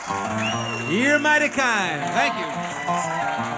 You're mighty kind. Thank you.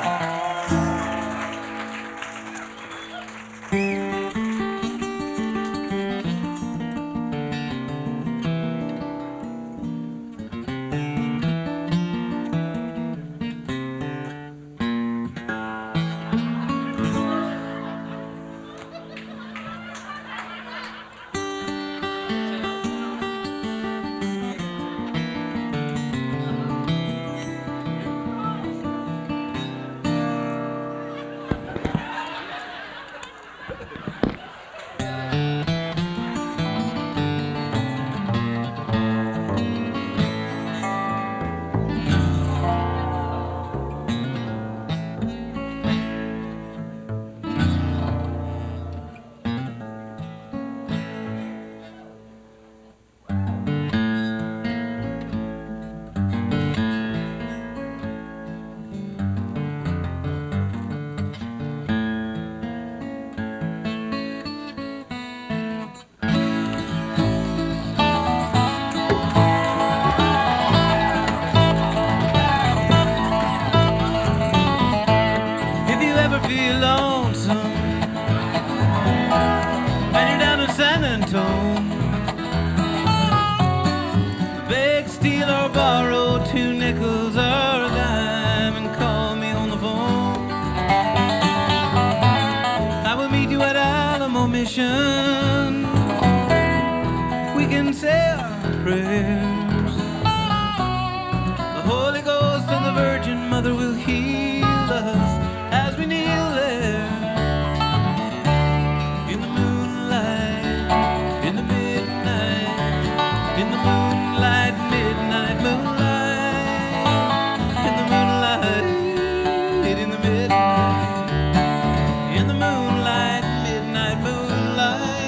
Feel lonesome and you're down in San Antone, beg, steal, or borrow 2 nickels or a dime and call me on the phone. I will meet you at Alamo Mission. We can say our prayers. The Holy Ghost and the Virgin Mother will heal us as we kneel there in the moonlight, in the midnight, in the moonlight, midnight moonlight, in the moonlight, in the midnight, in the moonlight, midnight moonlight.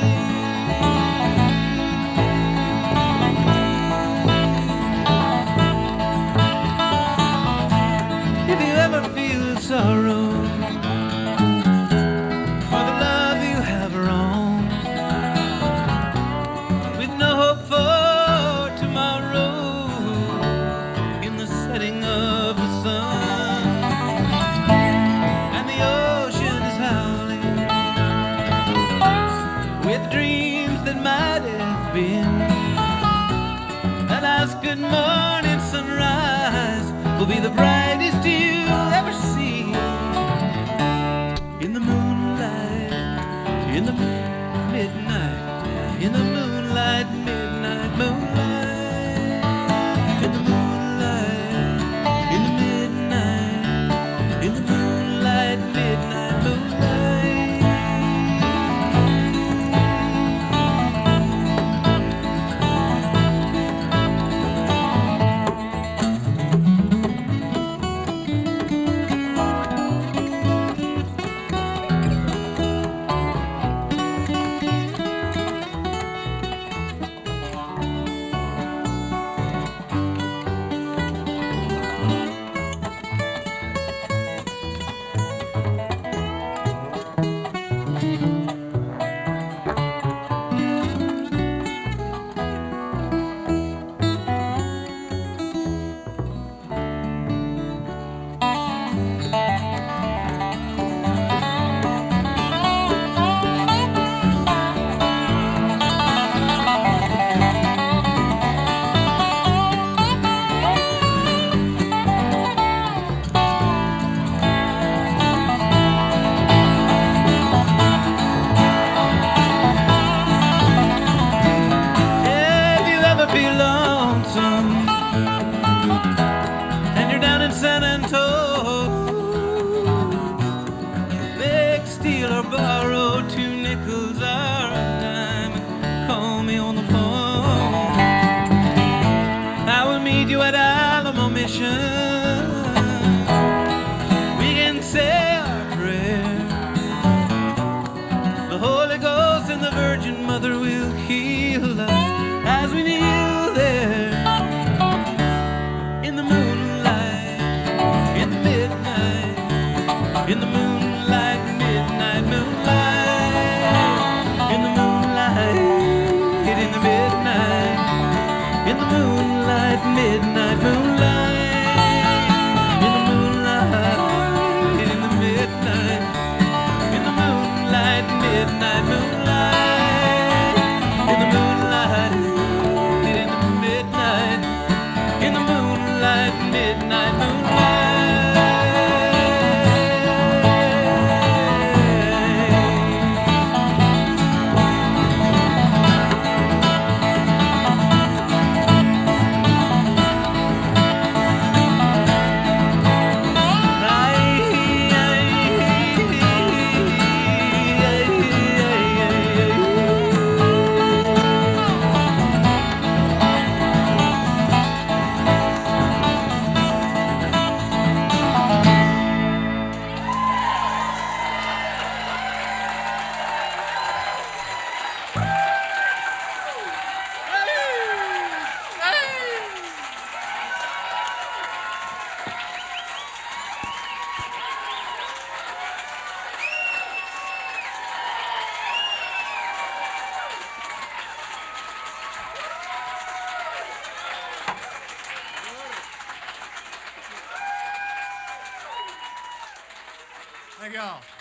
If you ever feel sorrow for the love you have wrong, with no hope for tomorrow, in the setting of the sun, and the ocean is howling with dreams that might have been, that last good morning sunrise will be the brightest you ever see. In the moonlight, in the midnight, in the moonlight, midnight moonlight, in the moonlight, in the midnight, in the moonlight, midnight moonlight. And you're down in San Antone, beg, steal, or borrow 2 nickels or a dime, call me on the phone. I will meet you at Alamo Mission. We can say our prayer. The Holy Ghost and the Virgin Mother will heal us as we kneel there in the moonlight, in the midnight, in the moonlight, midnight moonlight, in the moonlight, in the midnight, in the moonlight, midnight moonlight. go.